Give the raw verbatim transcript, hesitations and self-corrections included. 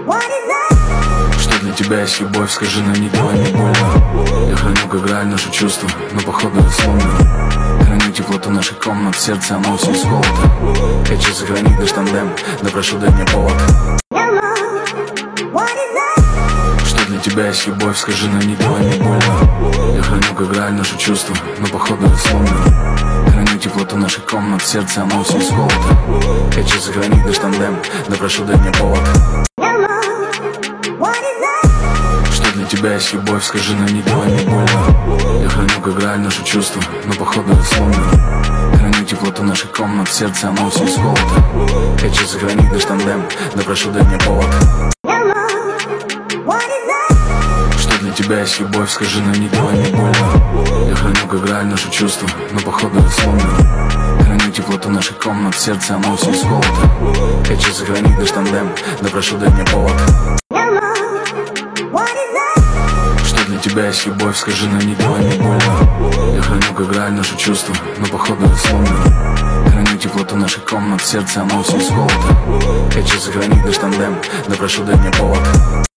Что для тебя есть любовь, скажи, но не делай мне больно. Я храню как граль наши чувства, но походу я сломлен. Храню теплоту наших комнат, сердце оно все из холода. Хочу сохранить наш тандем, да прошу, дай мне повод. Что для тебя есть любовь, скажи, но не делай мне больно. Я храню как граль наши чувства, но походу я сломлен. Храню теплоту наших комнат, сердце оно все из холода. Хочу сохранить наш тандем, да прошу, дай мне повод. Что для тебя есть любовь, скажи, но не делай мне больно. Я храню как граль наши чувства, но походу я сломлен. Храню теплоту наших комнат, сердце оно все из холода. Хочу сохранить наш тандем, да прошу, дай мне повод. Что для тебя есть любовь, скажи, но не делай мне больно. Я храню как граль наши чувства, но походу я сломлен. Храню теплоту наших комнат, сердце оно все из холода. Хочу сохранить наш тандем, да прошу, дай мне повод. Что для тебя есть любовь, скажи, но не делай мне больно. Я храню как граль наши чувства, но походу я сломлен. Храню теплоту наших комнат, сердце оно все из холода. Хочу сохранить наш тандем, да прошу, дай мне повод.